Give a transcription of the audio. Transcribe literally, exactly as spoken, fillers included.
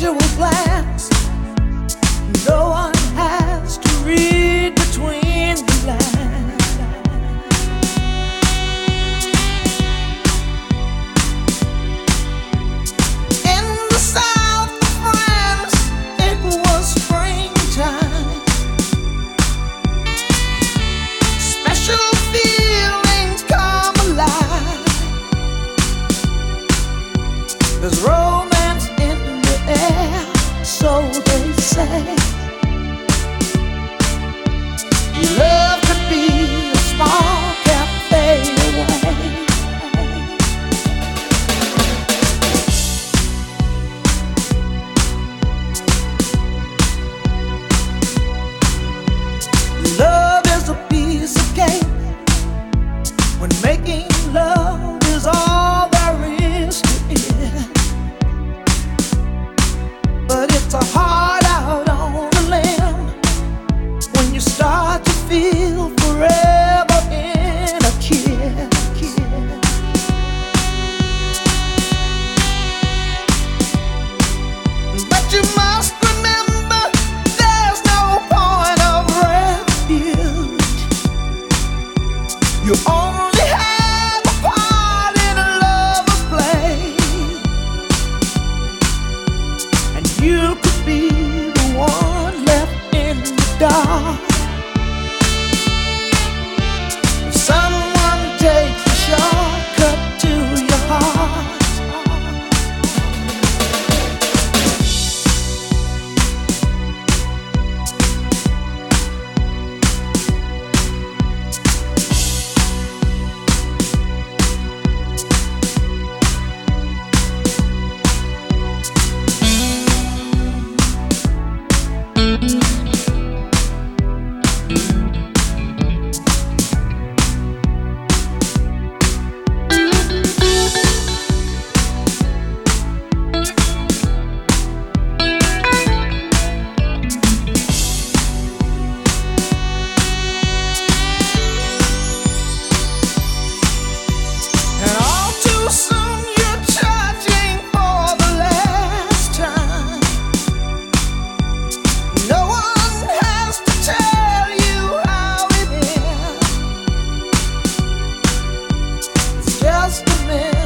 casual glance. No one has to read between the lines. In the south of France, it was springtime. Special feelings come alive. There's romance in the air, so they say. Love could be a small cafe away. Love is a piece of cake. When making love is all there is to it. But it's a hard out on a limb when you start to feel forever in a kiss. But you must remember, there's no point of refuge. You only have a part in a lover's play, and you could be the one left in the dark. If someone takes a shortcut to your heart. And all too soon you're charging for the last time. No one has to tell you how it is. It's just a minute.